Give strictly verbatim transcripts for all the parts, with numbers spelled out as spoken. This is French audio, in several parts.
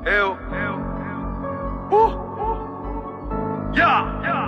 Eh oh. Ouh. Ya.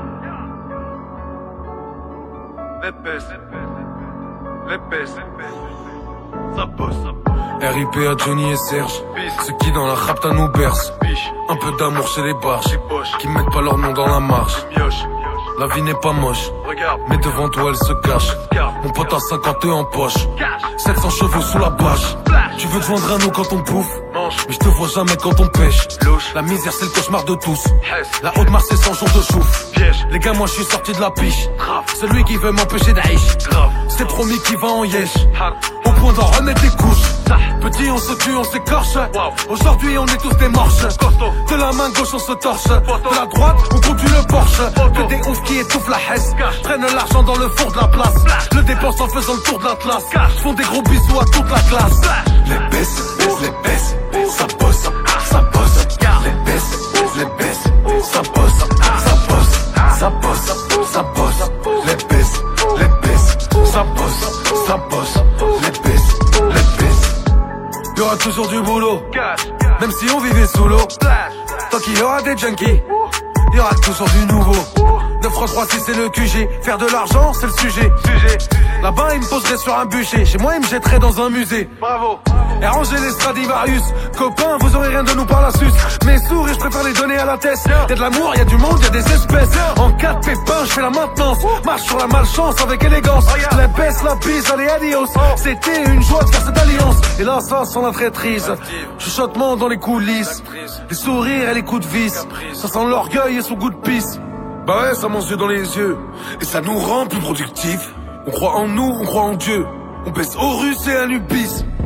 Les baisses. Les baisses. Ça bosse, ça bosse. R I P à Johnny et Serge. Ceux qui dans la rapta nous bercent. Un peu d'amour chez les barges qui mettent pas leur nom dans la marche. La vie n'est pas moche, mais devant toi elle se cache. Mon pote a cinquante en poche, sept cents chevaux sous la bâche. Tu veux te joindre à nous quand on bouffe, mais je te vois jamais quand on pêche. La misère c'est le cauchemar de tous. La haute marche c'est cent jours de chouf. Les gars moi je suis sorti de la piche. Celui qui veut m'empêcher d'aïch, c'est promis qu'il va en yesh. Au point d'en remettre les couches. Petit on se tue, on s'écorche. Aujourd'hui on est tous des morches. De la main gauche on se torche. De la droite on conduit le Porsche. Que des oufs qui étouffent la hesse. Prennent l'argent dans le four de la place. Le dépensent en faisant le tour de l'Atlas. Font des gros bisous à toute la classe. Les baisses, les baisses, ça bosse, ça bosse. Les baisses, les baisses, ça bosse, ça bosse, ça bosse, ça bosse. Les baisses, les baisses, ça bosse, ça bosse. Les baisses, les baisses. Y'aura toujours du boulot, même si on vivait sous l'eau. Tant qu'il y aura des junkies, y'aura toujours du nouveau. neuf trois trois six c'est le Q G. Faire de l'argent c'est le sujet. Là-bas ils me poseraient sur un bûcher. Chez moi ils me jetteraient dans un musée. Bravo. Et ranger les Stradivarius. Copains vous aurez rien de nous par la suce. Mes souris je préfère les donner à la tête. Y'a de l'amour, y'a du monde, y'a des espèces. En cas de pépin je fais la maintenance. Marche sur la malchance avec élégance. La baisse, la bise, allez adios. C'était une joie de faire cette alliance. Et là ça sent la traîtrise. Chuchotement dans les coulisses. Les sourires et les coups de vis. Ça sent l'orgueil et son goût de pisse. Bah ouais, ça mange dans les yeux. Et ça nous rend plus productifs. On croit en nous, on croit en Dieu. On baisse Horus et Anubis.